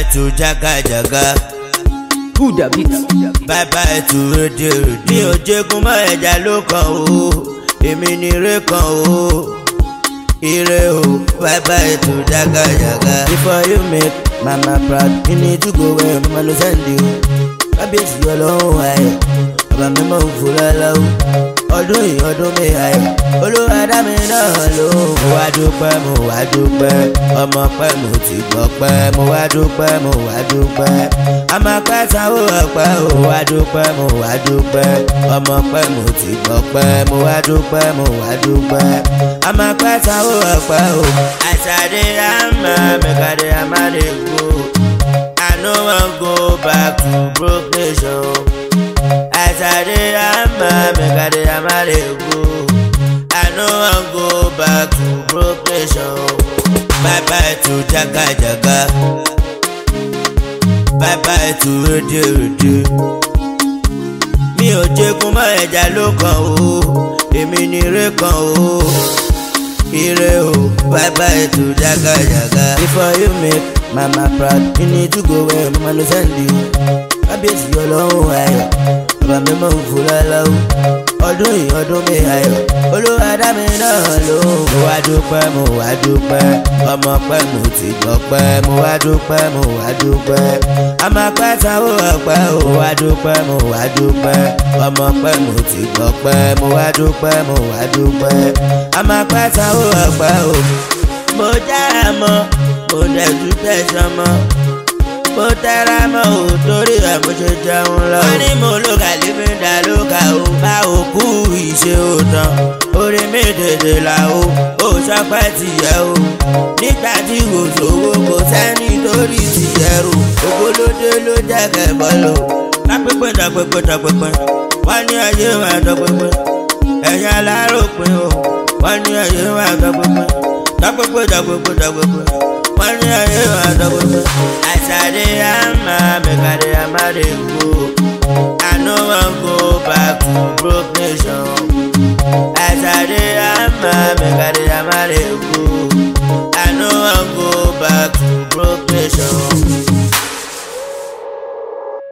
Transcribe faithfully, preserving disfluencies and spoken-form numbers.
to Jaga Jaga. Who the beat? Bye bye to Rede Rede. Mi ò jẹ́gun mọ́ ẹja ló kàn o, èmi ni ire kan o, ire o. Bye bye to Jaga Jaga. Before you make mama proud, you need to go where mama no send you. Kábíyèsí ọlọ́run ayọ̀, bàbá mi mọ̀ ń fura lọ́wọ́. Ọdún yìí ọdún mi ayọ̀, Olúwa dá mi náà lóhùn. Mo wá dúpẹ́, mo wá dúpẹ́, ọmọ pẹ́ mo ti gbọ́ pẹ́. Mo wá dúpẹ́, mo wá dúpẹ́, ọmọ pẹ́ sanwó ọpẹ́. Mo wá dúpẹ́, mo wá dúpẹ́, ọmọ pẹ́ mo ti gbọ́ pẹ́. Mo wá dúpẹ́, mo wá dúpẹ́, ọmọ pẹ́ sanwó ọpẹ́. Àṣàdé àmà mẹ́kàdé àmàdé gbó. I no wan go back to broke nation. As I dey hammer, make I dey hammer dey go. I no wan go back to broke nation. Bye bye to Jaga Jaga. Bye bye to Rede Rede. Mi ò jẹ́gun mọ́ ẹja ló kàn o, èmi ni ire kan o, ire o. Bye bye to Jaga Jaga. Before you make mama proud, you need to go where mama no send you. Kábíyèsí ọlọ́run ayọ̀, bàbá mi mọ̀ ń fura lọ́wọ́. Ọdún yìí ọdún mi ayọ̀, Olúwa dá mi náà lóhùn. Mo wá dúpẹ́, mo wá dúpẹ́, ọmọ pẹ́ mo ti gbọ́ pẹ́. Mo wá dúpẹ́, mo wá dúpẹ́, ọmọ pẹ́ sanwó ọpẹ́. Mo wá dúpẹ́, mo wá dúpẹ́, ọmọ pẹ́ mo ti gbọ́ pẹ́. Mo wá dúpẹ́, mo wá dúpẹ́, ọmọ pẹ́ sanwó ọpẹ́. Mo jára mọ́, mo dẹ̀jú tẹ̀sán mọ́, mo tẹ́ra mọ́ ò torí ẹ̀ mo ṣe jẹun lọ. Wọ́n ní mo ló kà lé mi dá ló kà ó. Bá òkú ìṣe ò tán, orí mi tètè là ó. Ó sọpẹ́ tìyẹ́ o, nígbà tí kò sówó kò sẹ́ni torí tìyẹ́ rò. Ògbólódé ló jẹ́ kẹ̀bọ́ lò. Lápẹ́pẹ́ dọ̀pẹ́pẹ́ dọ̀pẹ́pẹ́, wọ́n ní ayé wa dọ̀pẹ́pẹ́. Ẹ̀yà aláròpin o, wọ́n ní ayé wa dọ̀pẹ́pẹ́. Dọ̀pẹ́pẹ́ dọ̀pẹ́pẹ́ dọ̀pẹ́pẹ́, wọ́n ní ayé wa dọ̀pẹ́pẹ́. Àṣàdé àmà mẹ́kàdé àmàdé gbó. I no wan go back to broke nation. Àṣàdé àmà mẹ́kàdé.